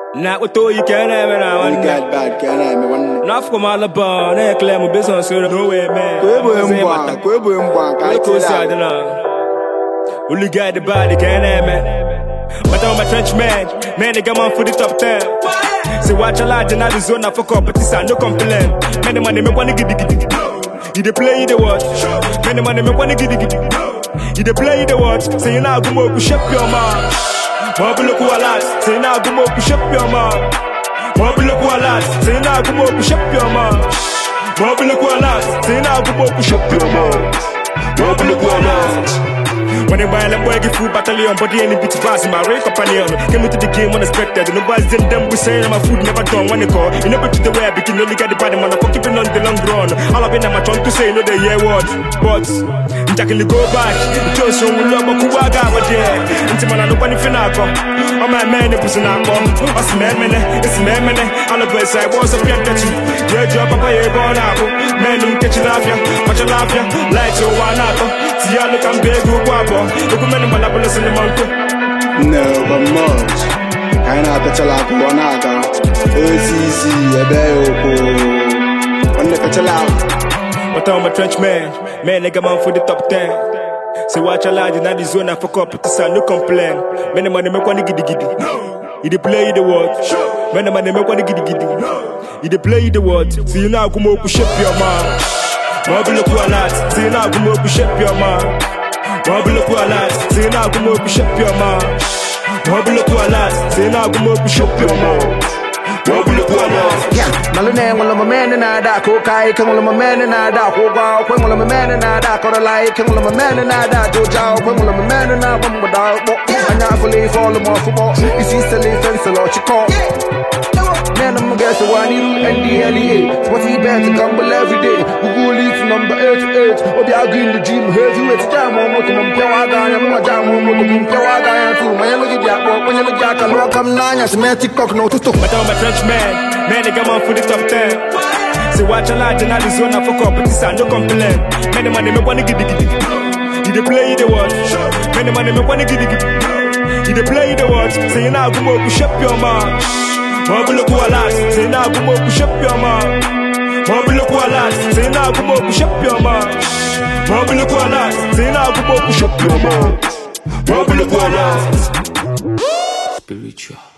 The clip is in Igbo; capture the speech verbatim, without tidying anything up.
Not with all you can have it now. You got bad, can I? Me one. Not from all the bar, they claim a business, so no way, man. Kwebo mbwa, kwebo mbwa, Look side now. Only got the body, can I, man? But I'm a trench man, man, they come on for the top ten. Say watch a lot, and I the zone, I fuck up, but this I no complain. Many money, me wanna get it. You the play, the watch. Many money, me wanna get it. You the play, the watch. Say you now go more, push up your mouth. Mobile look what last, say now go more, push up your mouth. Mobile look what last, say now go more, push up your mouth. Mobile look what last, say now go more, push up your mouth. Mobile look what last. When they buy a boy, give food battalion, but the any bitch pass in my rake up on the came into the game unexpected. And nobody's in them, we say my food never done when they call. You never to the way, because you only get the body man, I'm keeping on the long run. All of it, I'm trying to say, no, they hear what. But, Jack in the go back, just show me love, but Kuwaga, but yeah. Until man, I don't want to finish. Oh, my man, it was an apple. What's man, man, it's man, man. All of us, I was a piano catch you. Your job, Papa, you're born apple. Man, you catch it off ya, watch it off ya. Lights, you're one apple. See, I look, I'm big, you guapo. Look, man, I'm not in the mountain. No, but much. I know that you're like one aga. It's easy, a bell. When the catch out. But I'm a trench man, man, nigga man for the top ten. Say watch a lad in the zone, I fuck up, it's a no complain. Many money make one giddy giddy. You the play the word. Many money make one giddy giddy. You the play the word. See you now go more push up your mouth. Mobile look what lad. See you now go more push up your mouth. Mobile look what lad. See you now go more push up your mouth. Mobile look what lad. See you now go more push up your mouth. Yeah, Malone, one of my men and I that cook, I can one of my men and I that cook out, one of my men and I that got a like, one of my men and I that do job, one of my men and I one without, and now for leave all the more football. You see, silly fence a lot, you call. Man, I'm gonna guess the one you and the L E A. What's he better to gamble every day? Google leaks number eighty-eight. Or the agree in the gym, heavyweight jam on what I'm Pewaga, I'm not jam on what I'm Pewaga, too. When you look at that, when you look at that, I come nine as a magic cock, no to stop. But I'm a French man, man, they come on for the top ten. Say watch a lot, and I the zone, I fuck up, but this I no complain. Many money, me wanna get it. You the play the watch. Many money, me wanna get it. You the play the watch. Say you now go more, push up your mouth. Mobile look what last, say now go more, push up your mouth. Mobile look what last, say now go more, push up your mouth. Mobile look what last, say now go more, push up your mouth. Mobile look what last. Spiritual.